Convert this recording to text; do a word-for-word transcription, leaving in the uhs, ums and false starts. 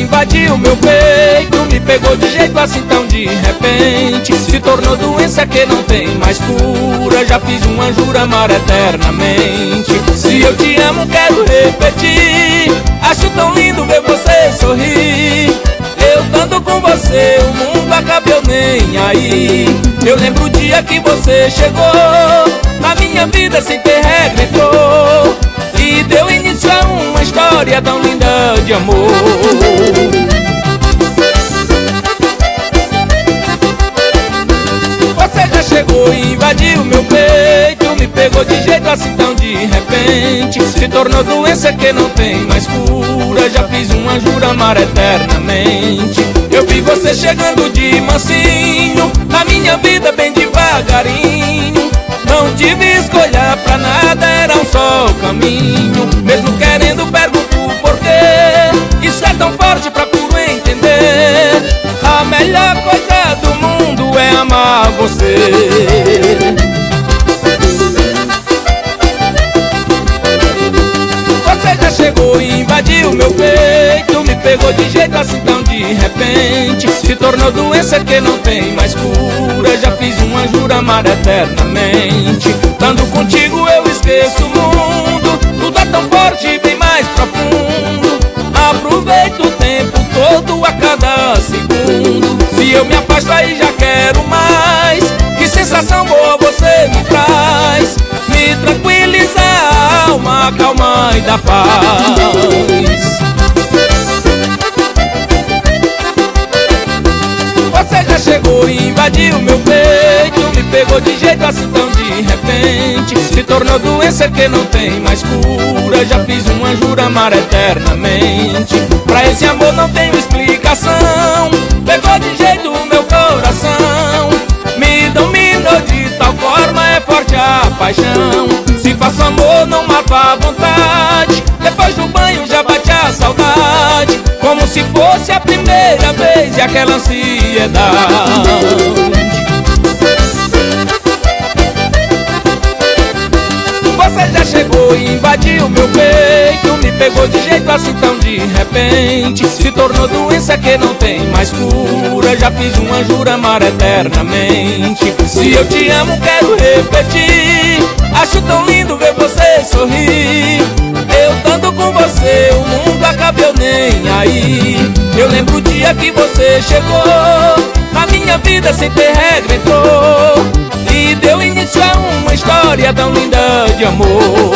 invadiu meu peito, me pegou de jeito assim tão de repente. Se tornou doença que não tem mais cura, já fiz uma jura amar eternamente. Se eu te amo quero repetir, acho tão lindo ver você sorrir. Eu tanto com você, o mundo acaba eu nem aí. Eu lembro o dia que você chegou na minha vida sem ter regra, entrou e deu início a uma história tão linda de amor. Você já chegou e invadiu meu peito, me pegou de jeito assim tão de repente. Se tornou doença que não tem mais cura, já fiz uma jura amar eternamente. Eu vi você chegando de mansinho na minha vida bem devagarinho. Não tive escolha pra nada, era um só caminho. Mesmo querendo pergunto o porquê, isso é tão forte pra puro entender. A melhor coisa do mundo é amar você. Você já chegou e invadiu meu peito, me pegou de jeito assim tão de repente. Se tornou doença que não tem mais cura, já fiz uma jura amar eternamente. Estando contigo eu esqueço o mundo, tudo é tão forte e bem mais profundo. Aproveito o tempo todo a cada segundo. Se eu me afasto aí já quero mais, que sensação boa você me traz. Me tranquiliza a alma, calma e dá paz. Você já chegou e invadiu meu peito, me pegou de jeito assim tão de repente. Se tornou doença que não tem mais cura, já fiz uma jura amar eternamente. Pra esse amor não tenho explicação, pegou de jeito o meu coração. Me dominou de tal forma, é forte a paixão. Se faço amor não mato a vontade, depois do banho já bate a saudade, como se fosse a primeira vez e aquela ansiedade. Você já chegou e invadiu meu peito, me pegou de jeito assim tão de repente. Se tornou doença que não tem mais cura, já fiz uma jura amar eternamente. Se eu te amo quero repetir, acho tão lindo ver você sorrir. Eu tanto com você, o mundo acaba eu nem aí. Eu lembro o dia que você chegou na minha vida sem ter regra, entrou e deu início a uma história tão linda de amor.